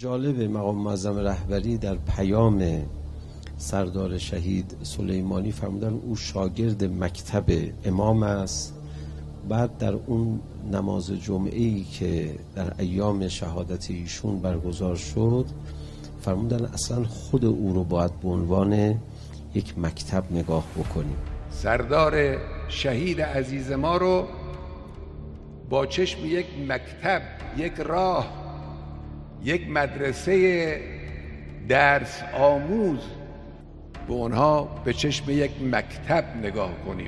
جالب مقام معظم رهبری در پیام سردار شهید سلیمانی فرمودن او شاگرد مکتب امام است. بعد در اون نماز جمعه‌ای که در ایام شهادت ایشون برگزار شد فرمودن اصلا خود او رو باید به عنوان یک مکتب نگاه بکنیم. سردار شهید عزیز ما رو با چشم یک مکتب، یک راه، یک مدرسه درس آموز به اونها به چشم یک مکتب نگاه کنیم.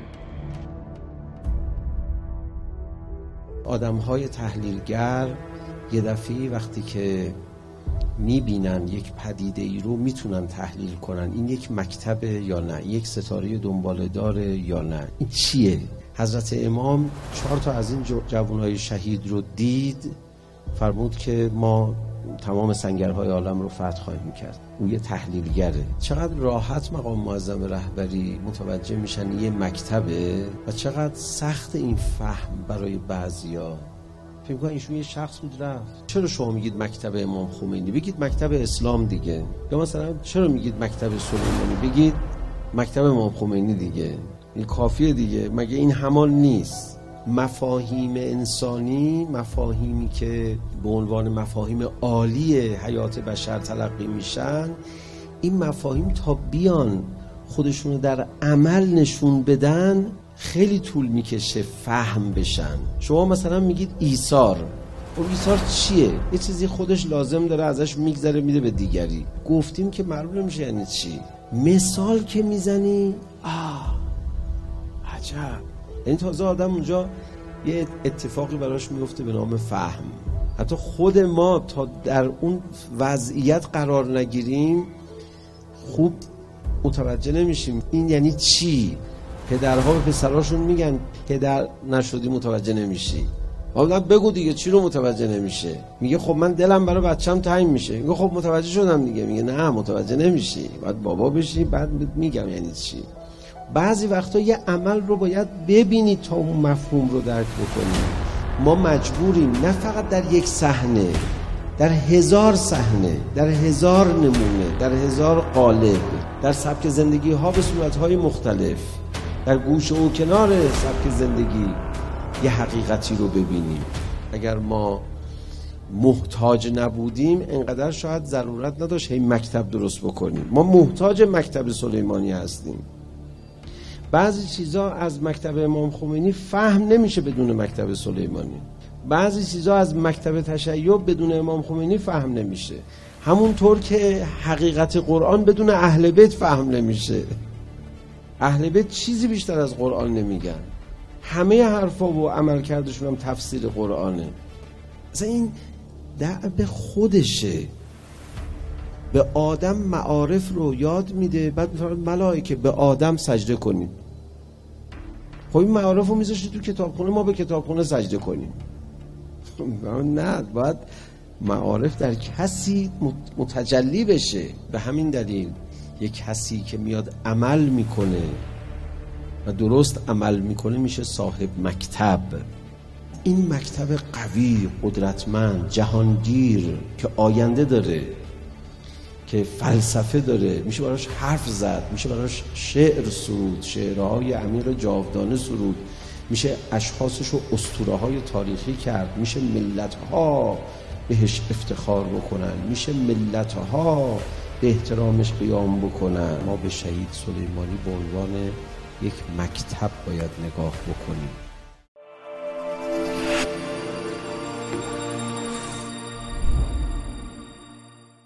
آدم‌های تحلیلگر یه دفعه وقتی که میبینن یک پدیده ای رو میتونن تحلیل کنن این یک مکتبه یا نه، یک ستاره دنباله داره یا نه، این چیه؟ حضرت امام 4 تا از این جوانهای شهید رو دید، فرمود که ما تمام سنگرهای عالم رو فتح خواهیم کرد. او یه تحلیلگره. چقدر راحت مقام معظم رهبری متوجه میشن یه مکتبه و چقدر سخت این فهم برای بعضیا. فکر کنم ایشون یه شخص بود رفت. چرا شما میگید مکتب امام خمینی؟ بگید مکتب اسلام دیگه. یا مثلا چرا میگید مکتب سلیمانی؟ بگید مکتب امام خمینی دیگه. این کافیه دیگه. مگه این همان نیست؟ مفاهیم انسانی، مفاهیمی که به عنوان مفاهیم عالی حیات بشر تلقی میشن، این مفاهیم تا بیان خودشونو در عمل نشون بدن خیلی طول میکشه فهم بشن. شما مثلا میگید ایثار، خب ایثار چیه؟ یه چیزی خودش لازم داره ازش میگذره میده به دیگری. گفتیم که معلوم نمیشه یعنی چی. مثال که میزنی عجب، یعنی تازه آدم اونجا یه اتفاقی براش میفته به نام فهم. حتی خود ما تا در اون وضعیت قرار نگیریم خوب متوجه نمیشیم این یعنی چی. پدرها به پسراشون میگن پدر نشدی متوجه نمیشی. حالا بگو دیگه چی رو متوجه نمیشه؟ میگه خب من دلم برای بچم تنگ میشه. میگه خب متوجه شدم دیگه. میگه نه متوجه نمیشی، باید بابا بشی بعد میگم یعنی چی. بعضی وقتا یه عمل رو باید ببینی تا اون مفهوم رو درک بکنی. ما مجبوریم نه فقط در یک صحنه، در 1000 صحنه، در 1000 نمونه، در 1000 قالب، در سبک زندگی ها به صورت های مختلف، در گوشه و کنار سبک زندگی یه حقیقتی رو ببینیم. اگر ما محتاج نبودیم انقدر شاید ضرورت نداشت هی مکتب درست بکنیم. ما محتاج مکتب سلیمانی هستیم. بعضی چیزا از مکتب امام خمینی فهم نمیشه بدون مکتب سلیمانی. بعضی چیزا از مکتب تشیع بدون امام خمینی فهم نمیشه. همونطور که حقیقت قرآن بدون اهل بیت فهم نمیشه. اهل بیت چیزی بیشتر از قرآن نمیگن. همه حرفا و عمل کردشون هم تفسیر قرآنه. اصلا این دعب خودشه. به آدم معارف رو یاد میده، بعد میفرماد ملائکه به آدم سجده کنید. خب این معارف رو میذاشتی تو کتابخونه، ما به کتابخونه سجده کنیم؟ نه، باید معارف در کسی متجلی بشه. به همین دلیل یک کسی که میاد عمل میکنه و درست عمل میکنه میشه صاحب مکتب. این مکتب قوی، قدرتمند، جهانگیر که آینده داره، که فلسفه داره، میشه براش حرف زد، میشه براش شعر سرود، شعرهای امیر جاودانه سرود، میشه اشخاصش رو اسطوره‌های تاریخی کرد، میشه ملت‌ها بهش افتخار بکنن، میشه ملت‌ها به احترامش قیام بکنن. ما به شهید سلیمانی به عنوان یک مکتب باید نگاه بکنیم.